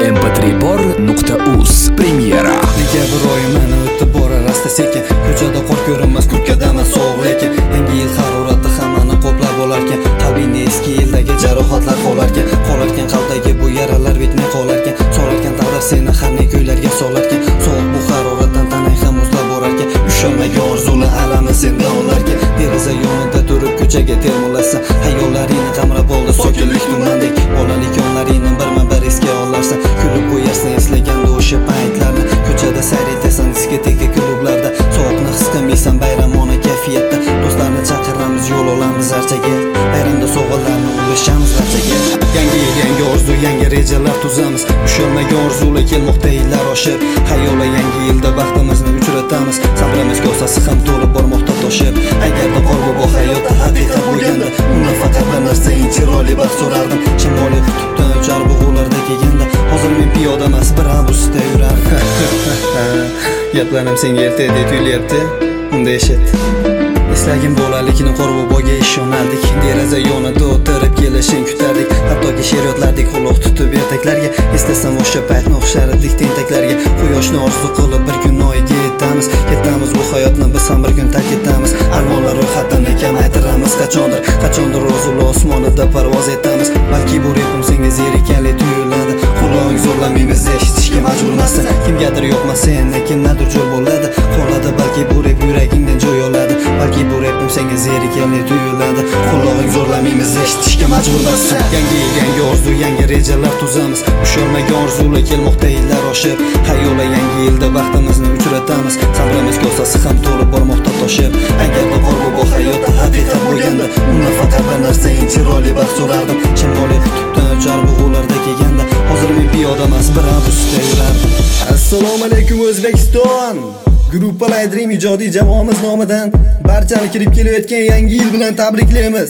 mp3bor.uz Premyera. Nega bir oy meni o'tib borar asta sekin, ko'chada qor ko'rinmas, kurkadamas sovuq lekin yangi yil harorati hammani qoplab olarkan, qalbingni eski yildagi jarohatlar qolarkan, qalbdagi bu yaralar bitmay qolarkan, solarkan taqdir seni har ne ko'ylarga solarkan, sovuq bu haroratdan tanang ham muzlab borarkan, ushalmagan orzular alami senda olarkan, deraza yonida turib ko'chaga termulasan, hayollaringni qamrab oldi sokinlik tumandek, bolalik yonlaringni birma-bir esga olarsan, kulib qo'yarsan eslaganda o'sha paytlarni, ko'chada sayr etasan diskoteka klublarda, sovuqni his qilmaysan bayramona kayfiyatda, do'stlarni chaqiramiz yo'l olamiz archaga, bayramda sovg'alarni ulashamiz barchaga. Yangi yil, yangi orzu, yangi rejalar tuzamiz, ushalmagan orzular kelmoqda yillar oshib, hayola yangi yilda baxtimizni uchratamiz, sabrimiz kosasi ham to'lib bormoqda toshib, agarda qorbobo hayotda haqiqat bo'lganda, undan faqat bir narsa chiroyli baxt so'rardim, shimoliy qutbdan uchar bug'ularda kelganda, hozir men piyoda emas bir avtobusda yurardim. Gaplarim senga ertadek tuyulyapti, unda eshit. Eslagim bolalikni qorboboga ishonardik, deraza yonida o'tirib kelishini kutardik, hattoki she'riyotlardek quloq tutib ertaklarga, eslasam o'sha paytni o'xshar edik tentaklarga, quyoshni orzu qilib bir kun oyiga yetamiz bu hayotni biz ham bir kun tark etamiz, armonlar ro'yxatdan kamaytiramiz, qachondir orzular osmonida parvoz etamiz, balki bu repim senga zerikarli tuyuladi, qulog'ing zo'rlamaymiz eshitishga majburmasin, kimgadir yoqmas senga kimlardir jo'r bo'ladi, qoladi balki bu rep yuragingdan joy oladi, balki bu repim senga zerikarli tuyuladi, qulog'ing zo'rlamaymiz eshitishga majburmasin. Yangi yil, yangi orzu, yangi rejalar tuzamiz, ushalmagan orzular kelmoqda yillar oshib, hayola yangi yilda baxtimizni uchratamiz, sabrimiz kosasi ham to'lib bormoqda toshib, agarda qorbobo hayotda haqiqat bo'lganda, undan faqat bir narsa chiroyli baxt so'rardim, shimoliy qutbdan uchar bug'ularda kelganda, hozir men piyoda emas bir avtobusda yurardim. Assalomu alaykum O'zbekiston. Gruppalar Dream ijodiy jamoamiz nomidan barchani kirib kelayotgan yangi yil bilan tabriklaymiz.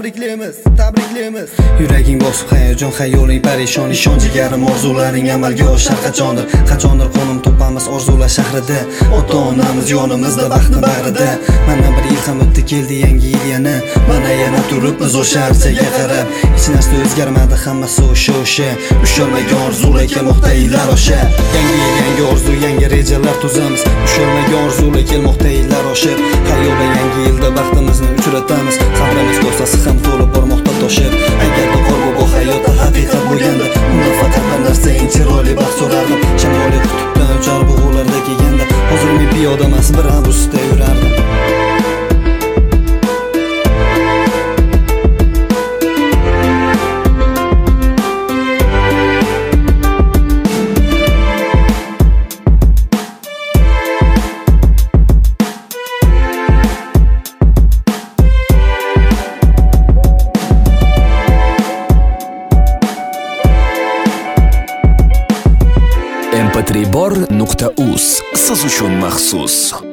Yuraging bosib hayajon, xayoling parishon, ishon jigarim, orzularing amalga oshar qachondir qo'nim topamiz orzular shahrida, ota-onamiz yonimizda baxtni barida. Mana bir yil ham o'tdi, keldi yangi yil yana, mana yana turibmiz o'sha archaga qarab, hech narsa o'zgarmadi, hammasi o'sha, ushalmagan orzular kelmoqda yillar osha. Yangi yil, yangi orzu, yangi rejalar tuzamiz, ushalmagan orzular kelmoqda yillar oshib, hayola yangi yilda baxtimizni uchratamiz, sabrimiz kosasi ham to'lib bormoqda toshib, agarda qorbobo hayotda haqiqat bo'lganda, undan faqat bir narsa chiroyli baxt so'rardim, shimoliy qutbdan uchar bug'ularda kelganda, hozir men piyoda emas bir avtobusda yurardim. mp3bor.uz siz uchun maxsus.